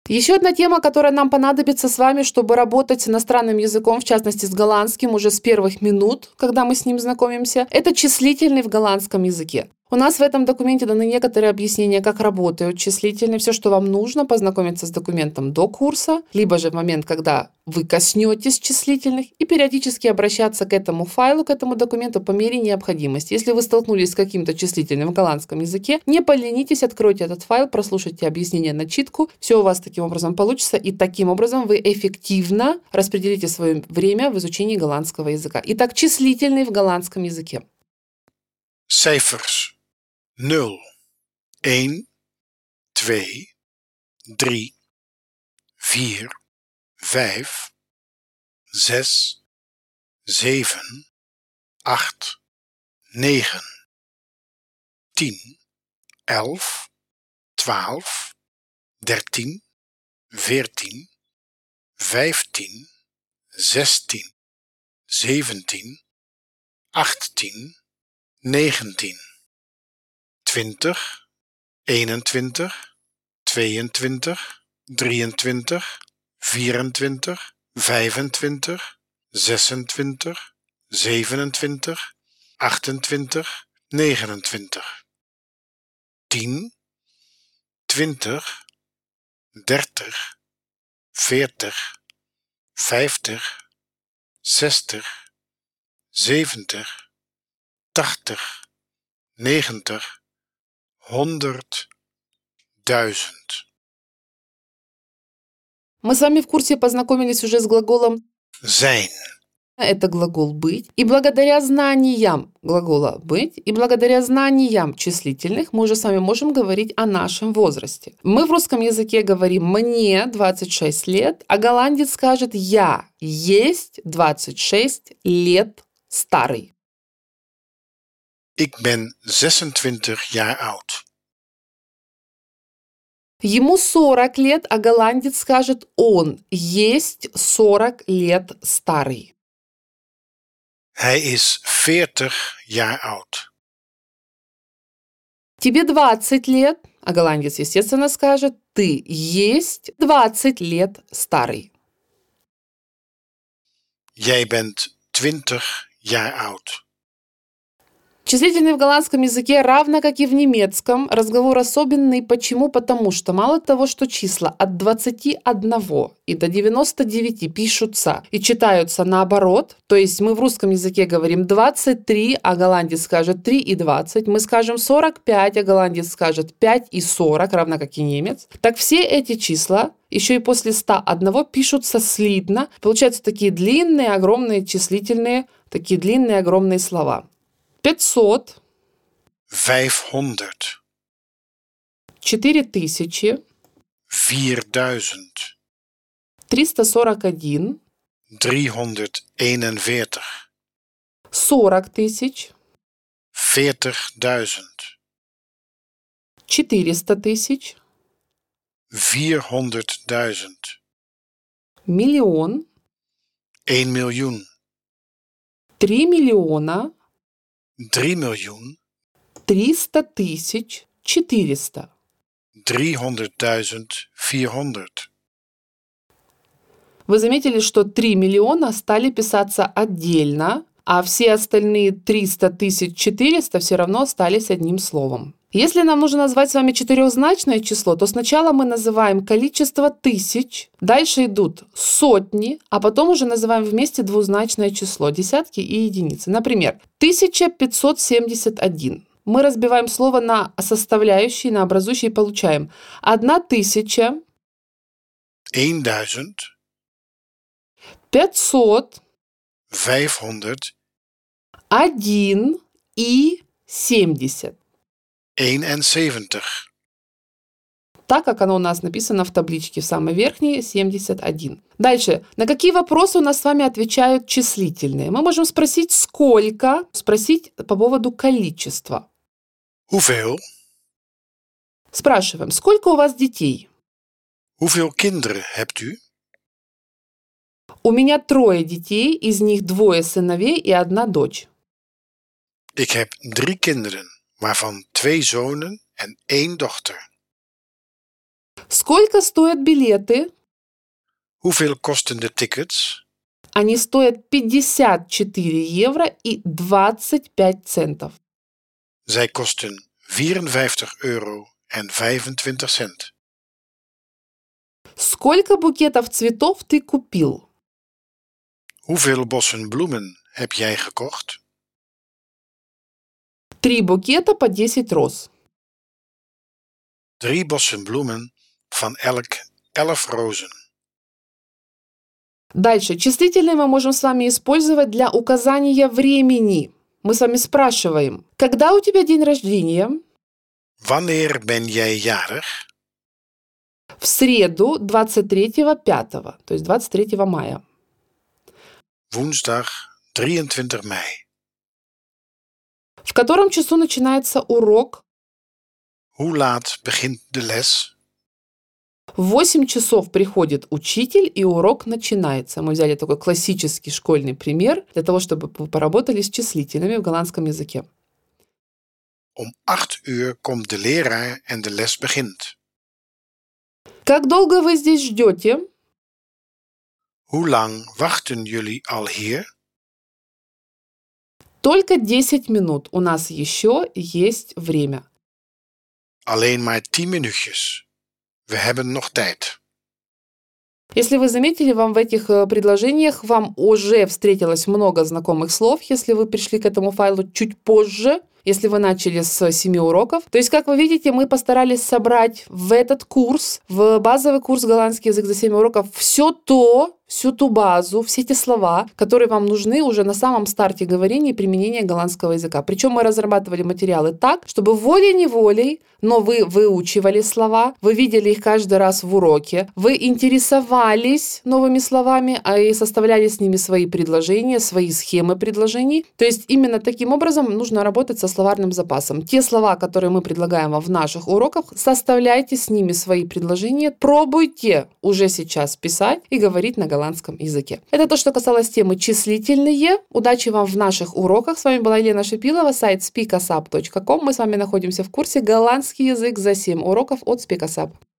Еще одна тема, которая нам понадобится с вами, чтобы работать с иностранным языком, в частности с голландским, уже с первых минут, когда мы с ним знакомимся, это числительный в голландском языке. У нас в этом документе даны некоторые объяснения, как работают числительные. Все, что вам нужно, познакомиться с документом до курса, либо же в момент, когда вы коснетесь числительных, и периодически обращаться к этому файлу, к этому документу по мере необходимости. Если вы столкнулись с каким-то числительным в голландском языке, не поленитесь, откройте этот файл, прослушайте объяснение, начитку. Все у вас таким образом получится, и таким образом вы эффективно распределите свое время в изучении голландского языка. Итак, числительный в голландском языке. Cijfers 0, 1, 2, 3, 4, 5, 6, 7, 8, 9, 10, 11, 12, 13, 14, 15, 16, 17, 18, 19, 20, 21, 22, 23, 24, 25, 26, 27, 28, 29, 10, 20, 30, 40, 50, 60, 70, 80, 90, 100, 1000. Мы с вами в курсе познакомились уже с глаголом Zijn. это глагол «быть». И благодаря знаниям глагола «быть» и благодаря знаниям числительных мы уже с вами можем говорить о нашем возрасте. Мы в русском языке говорим «мне 26 лет», а голландец скажет «я есть 26 лет старый». Ik ben 26 jaar oud. Ему 40 лет, а голландец скажет «он есть 40 лет старый». Hij is 40 jaar oud. Тебе 20 лет, а голландец, естественно, скажет «ты есть 20 лет старый». Jij bent 20 jaar oud. Числительный в голландском языке, равно как и в немецком, разговор особенный. Почему? Потому что мало того, что числа от 21 и до 99 пишутся и читаются наоборот, то есть мы в русском языке говорим 23, а голландец скажет 3 и 20, мы скажем 45, а голландец скажет 5 и 40, равно как и немец, так все эти числа еще и после 101 пишутся слитно. Получаются такие длинные, огромные числительные, такие длинные, огромные слова. 500, 500, 4000, 4000, 341, 341, 40 тысяч, 40.000, 400 тысяч, 400.000, миллион, 1 miljoen, 3 миллиона, 3 miljoen, 300 тысяч, 400. 300.000, 400. Вы заметили, что 3 миллиона стали писаться отдельно, а все остальные 300 тысяч 400 все равно остались одним словом. Если нам нужно назвать с вами четырехзначное число, то сначала мы называем количество тысяч, дальше идут сотни, а потом уже называем вместе двузначное число, десятки и единицы. Например, 1571. Мы разбиваем слово на составляющие, на образующие и получаем 1000, 1000, 500, 500, 1 и 70. 71. Так, как оно у нас написано в табличке в самой верхней, 71. Дальше. На какие вопросы у нас с вами отвечают числительные? Мы можем спросить «сколько?», спросить по поводу количества. Hoeveel? Спрашиваем «сколько у вас детей?» Hoeveel kinderen hebt u? У меня 3 детей, из них 2 сыновей и 1 дочь. Ik heb 3 kinderen, waarvan 2 zonen en 1 dochter. Сколько стоят билеты? Hoeveel kosten de tickets? Они стоят 54 евро и 25 центов. Zij kosten 54 euro en 25 cent. Сколько букетов цветов ты купил? Hoeveel bossen bloemen heb jij gekocht? 3 букета по 10 роз. 3 bossen bloemen van elk 11 rozen. Дальше. Числительные мы можем с вами использовать для указания времени. Мы с вами спрашиваем, когда у тебя день рождения? Wanneer ben jij jarig? В среду 23.05, то есть 23 мая. Woensdag 23 mei. В котором часу начинается урок? Hoe laat begint de les? В 8 часов приходит учитель, и урок начинается. Мы взяли такой классический школьный пример для того, чтобы вы поработали с числительными в голландском языке. Om 8 uur komt de leraar en de les begint. Как долго вы здесь ждете? Hoe lang wachten jullie al hier? Только 10 минут. У нас еще есть время. Alleen maar 10 minuutjes. We hebben nog tijd. Если вы заметили, вам в этих предложениях вам уже встретилось много знакомых слов, если вы пришли к этому файлу чуть позже, если вы начали с 7 уроков. То есть, как вы видите, мы постарались собрать в этот курс, в базовый курс голландский язык за 7 уроков, всю ту базу, все те слова, которые вам нужны уже на самом старте говорения и применения голландского языка. Причем мы разрабатывали материалы так, чтобы волей-неволей, но вы выучивали слова, вы видели их каждый раз в уроке, вы интересовались новыми словами, и составляли с ними свои предложения, свои схемы предложений. То есть именно таким образом нужно работать со словарным запасом. Те слова, которые мы предлагаем вам в наших уроках, составляйте с ними свои предложения, пробуйте уже сейчас писать и говорить на голландском языке. Это то, что касалось темы числительные. Удачи вам в наших уроках. С вами была Елена Шипилова, сайт speakasap.com. Мы с вами находимся в курсе голландский язык за 7 уроков от Speakasap.